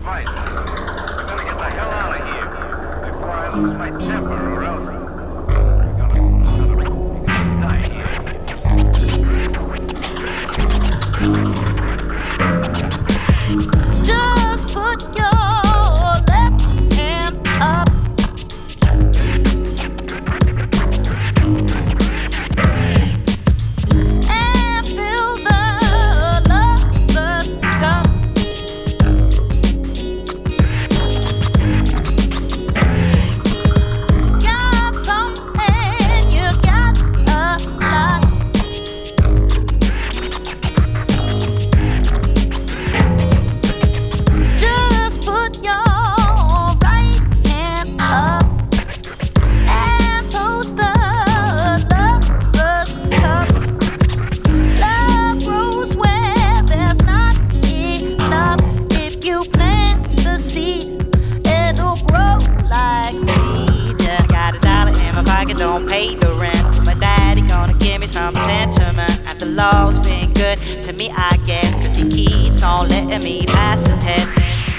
advice. I gotta get the hell out of here before I lose my temper, or else you're gonna die here. Just put your left hand up and fill the lover's cup. Got something, you got a lot. Just put your right hand up and toast the lover's cup. Love grows where there's not enough. If you plant the seed, it'll grow like weeds. I got $1 in my pocket, don't pay the rent. My daddy gonna give me some sentiment. And the law's been good to me, I guess, 'cause he keeps on letting me pass the test.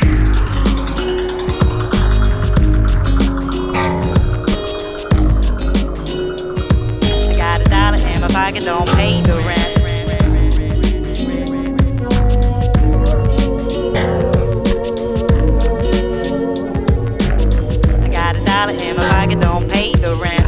I got $1 in my pocket, don't pay the rent. I got $1 in my pocket, don't pay the rent.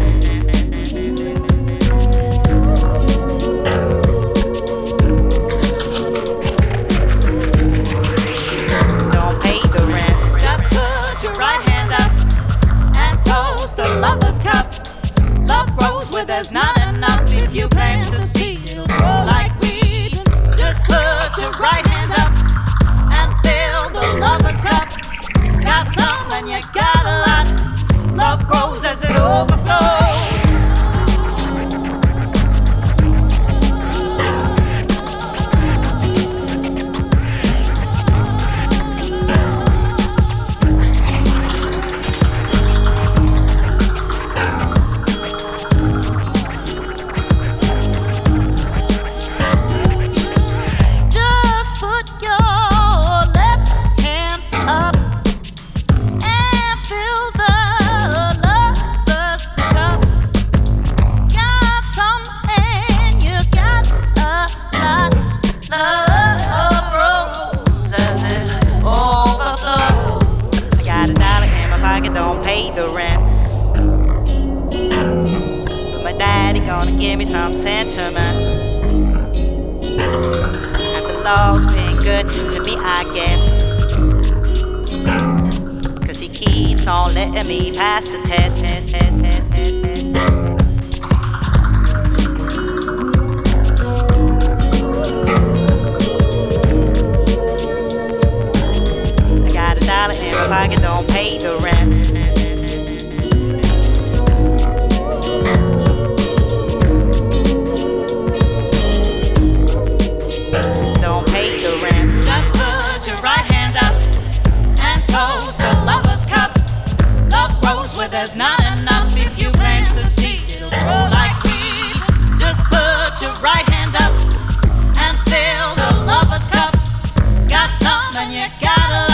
Don't pay the rent. Just put your right hand up and toast the lover's cup. Love grows where there's not enough. If you plant the seed, it'll grow like weeds. Just put your right hand up and fill the lover's cup. Got some and you got a lot. Love grows as it overflows. Just put your left hand up and fill the lover's cup. Got some and you got a lot. Love grows as it overflows. I got $1 in my pocket, don't pay the rent. But my daddy gonna give me some sentiment. And the law's been good to me, I guess, 'cause he keeps on letting me pass the test. I got $1 in my pocket, don't pay the rent. Don't pay the rent. Just put your right hand up and toast the lover's cup. Love grows where there's not enough. If you plant the seed, it'll grow like weeds. Just put your right hand up and fill the lover's cup. Got some and you got a